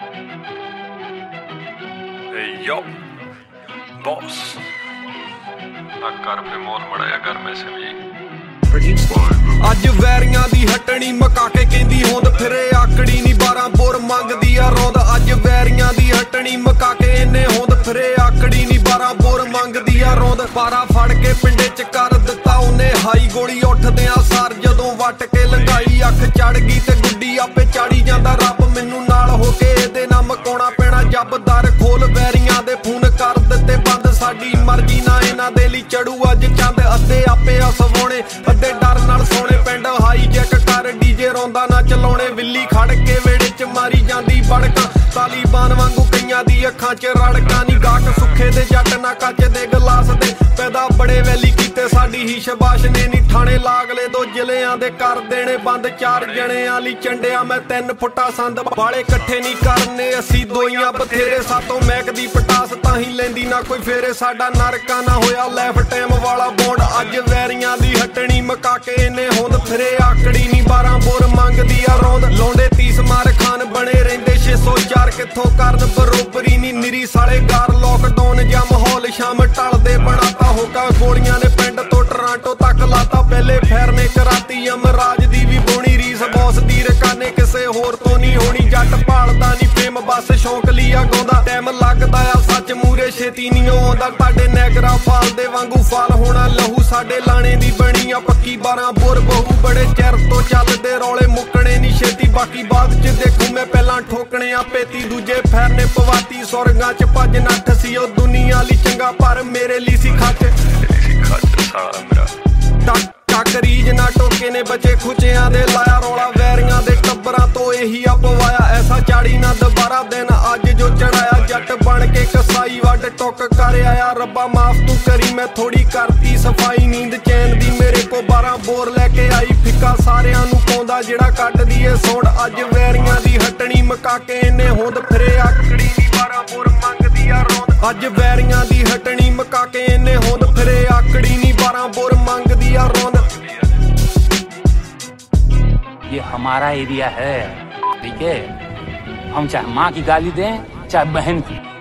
Yo, boss. ਆ ਕਰ ਫੇ ਮੋਲ ਮੜਾਇਆ ਕਰ ਮੈਸੇਜ ਜੀ। ਅੱਜ ਵੈਰੀਆਂ ਦੀ ਹਟਣੀ ਮਕਾ ਕੇ ਕਹਿੰਦੀ ਹੋਂਦ ਫਿਰੇ ਆਕੜੀ ਨੀ 12 ਬੋਰ ਮੰਗਦੀ ਆ ਰੋਂਦ। ਅੱਜ ਵੈਰੀਆਂ ਦੀ ਹਟਣੀ ਮਕਾ ਕੇ ਇਹਨੇ ਹੋਂਦ ਫਿਰੇ ਆਕੜੀ ਨੀ 12 ਬੋਰ ਮੰਗਦੀ ਆ ਰੋਂਦ। ਪਾਰਾ ਫੜ ਕੇ ਪਿੰਡੇ ਚ ਕਰ ਦਿੱਤਾ ਉਹਨੇ ਹਾਈ ਗੋਲੀ ਉੱਠਦਿਆਂ ਸਾਰ ਜਦੋਂ ਵੱਟ ਕੇ ਲੰਘਾਈ ਅੱਖ ਚੜ ਗਈ ਤੇ ਗੁੱਡੀ ਆਪੇ ਚਾੜੀ ਜਾਂਦਾ ਰੱਬ ਮੈਨੂੰ ਨਾਲ ਹੋ ਕੇ ਇਹਦੇ ਨਾਲ ਮਕਾਉਣਾ ਪੈਣਾ ਜੱਬਦਾਰ ਖੋਲ ਵੈਰੀਆਂ ਦੇ ਫੋਨ ਕਰ ਦਿੱਤੇ ਬੰਦ ਸਾਡੀ ਮਰਜ਼ੀ ਨਾ ਇਹਨਾਂ ਦੇ ਲਈ ਚੜੂ ਅੱਜ ਚੰਦ ਅੱਧੇ ਆਪੇ ਆ ਸਵਾਉਣੇ ਅੱਧੇ ਡਰ ਨਾਲ ਸੋਣੇ ਪਿੰਡ ਹਾਈ ਜੈਕ ਕਰ ਡੀਜੇ ਰੋਂਦਾ ਨਾ ਚਲਾਉਣੇ ਵਿੱਲੀ ਖੜ ਕੇ ਵੇੜੇ ਚ ਮਾਰੀ ਜਾਂਦੀ ਬੜਕਾਂ ਤਾਲੀਬਾਨ ਵਾਂਗੂ ਕਈਆਂ ਦੀ ਅੱਖਾਂ ਚ ਰੜਕਾਂ ਨੀ ਗਾਹਕ ਸੁੱਖੇ ਦੇ ਜੱਟ ਨਾ ਕੱਚ ਦੇ ਗਲਾਸ ਦੇ ਪੈਦਾ ਬੜੇ ਵੈਲੀ ਕੀਤੇ ਸਾਡੀ ਹੀ ਸ਼ਬਾਸ਼ ਨੇ ਨੀ ਠਾਣੇ ਲਾਗਲੇ ਦੋ ਜ਼ਿਲ੍ਹਿਆਂ ਦੇ ਕਰ ਦੇਣੇ ਬੰਦ 4 ਜਣਿਆਂ ਲਈ ਚੰਡਿਆ ਮੈਂ 3 ਫੁੱਟਾ ਸੰਦ ਵਾਲੇ ਇਕੱਠੇ ਨਹੀਂ ਕਰਨੇ ਅਸੀਂ ਦੋਈਆਂ ਬਥੇਰੇ ਸਾਤੋਂ ਮੈਕ ਦੀ ਪਟਾਸ ਤਾਂ ਹੀ ਲੈਂਦੀ ਨਾ ਕੋਈ ਫੇਰੇ ਸਾਡਾ ਨਰਕਾ ਨਾ ਹੋਇਆ ਲਾਈਫ ਟਾਈਮ ਵਾਲਾ ਬੌਂਡ ਅੱਜ ਵੈਰੀਆਂ ਦੀ ਹਟਣੀ ਮਕਾ ਕੇ ਇਹਨੇ ਹੋਂਦ ਫਿਰੇ ਆਕੜੀ ਨੀ 12 ਬੋਰ ਮੰਗਦੀ ਆ ਰੋਂਦ ਲਾਉਂਦੇ 30 ਮਾਰ ਖਾਨ ਬਣੇ ਰਹਿੰਦੇ 604 ਕਿੱਥੋਂ ਕਰਨ ਬਰੋਬਰੀ ਨੀ ਨਿਰੀ ਸਾਲੇ ਗਾਰ ਲੋਕਡਾਊਨ ਜਾਂ ਮਾਹੌਲ ਸ਼ਾਮ ਢਲਦੇ ਬਣਾਤਾ ਹੋਕਾ ਗੋਲੀਆਂ ਨੇ ਪਿੰਡ ਤੋਂ ਟਰਾਂਟੋ ਤੱਕ ਲਾਤਾ ਪਹਿਲੇ ਫੈਰ ਨੇ ਕਰਾਤੀ ਅਮਰਾਜ ਦੀ ਵੀ ਬੋਣੀ ਰੀਸ ਬੌਸ ਦੀ ਰਕਾਨੇ ਕਿਸੇ ਹੋਰ ਤੋਂ ਨਹੀਂ ਹੋਣੀ ਜੱਟ ਭਾਲਦਾ ਨਹੀਂ ਫੇਮ ਬਸ ਸ਼ੌਂਕ ਲਿਆ ਗਾਉਂਦਾ ਟਾਈਮ ਲੱਗਦਾ ਆ ਸੱਚ ਮੂਰੇ ਛੇਤੀ ਨਹੀਂ ਆਉਂਦਾ ਤੁਹਾਡੇ ਨੈਗਰਾ ਫਾਲ ਦੇ ਵਾਂਗੂ ਫਾਲ ਹੋਣਾ ਲਹੂ ਸਾਡੇ ਲਾਣੇ ਦੀ ਬਣੀ ਆ ਪੱਕੀ 12 ਬੋਰ ਬਹੂ ਬੜੇ ਚਿਰ ਤੋਂ ਚੱਲਦੇ ਰੌਲੇ ਮੁੱਕਣੇ ਨਹੀਂ ਛੇਤੀ ਬਾਕੀ ਬਾਅਦ ਚ ਦੇਖੂ ਮੈਂ ਪਹਿਲਾਂ ਠੋਕਣੇ ਆ ਪੇਤੀ ਦੂਜੇ ਫੈਰ ਨੇ ਪਵਾਤੀ ਸੁਰਗਾਂ ਚ ਭੱਜ ਨੱਠ ਸੀ ਉਹ ਦੁਨੀਆ ਲਈ ਚੰਗਾ ਪਰ ਮੇਰੇ ਲਈ ਸੀ ਖੱਚ ਸਾਲਾ ਮੇਰਾ ਟੱਕ ਰੀਜ ਨਾ ਟੋਕੇ ਨੇ ਬੱਚੇ ਖੁਚਿਆਂ ਦੇ ਲਾਇਆ ਰੌਲਾ ਵੈਰੀਆਂ ਦੇ ਟੱਬਰਾਂ ਤੋਂ ਇਹੀ ਆ ਪਵਾਇਆ ਐਸਾ ਚਾੜੀ ਨਾ ਦੁਬਾਰਾ ਦਿਨ ਅੱਜ ਜੋ ਚੜਾਇਆ ਜੱਟ ਬਣ ਕੇ ਕਸਾਈ ਵੱਡ ਟੁੱਕ ਕਰ ਆਇਆ ਰੱਬਾ ਮਾਫ ਤੂੰ ਕਰੀ ਮੈਂ ਥੋੜੀ ਕਰਤੀ ਸਫਾਈ ਨੀਂਦ ਚੈਨ ਦੀ ਮੇਰੇ ਕੋ 12 ਬੋਰ ਲੈ ਕੇ ਆਈ ਫਿੱਕਾ ਸਾਰਿਆਂ ਨੂੰ ਪਾਉਂਦਾ ਜਿਹੜਾ ਕੱਢਦੀ ਏ ਸੌਂਡ ਅੱਜ ਵੈਰੀਆਂ ਦੀ ਹਟਣੀ ਮਕਾ ਕੇ ਇਹਨੇ ਹੋਂਦ ਫਿਰੇ ਆਕੜੀ ਨੀ 12 ਬੋਰ ਮੰਗਦੀ ਆ ਰੋਂਦ ਅੱਜ ਵੈਰੀਆਂ ਦੀ ਹਟਣੀ ਮਕਾ ਕੇ ਇਹਨੇ ਹੋਂਦ ਫਿਰੇ ਆਕੜੀ ਨੀ 12 ਬੋਰ ਮੰਗਦੀ ਆ ਰੋਂਦ। ये हमारा एरिया है, ठीक है। हम चाहे माँ की गाली दें चाहे बहन की।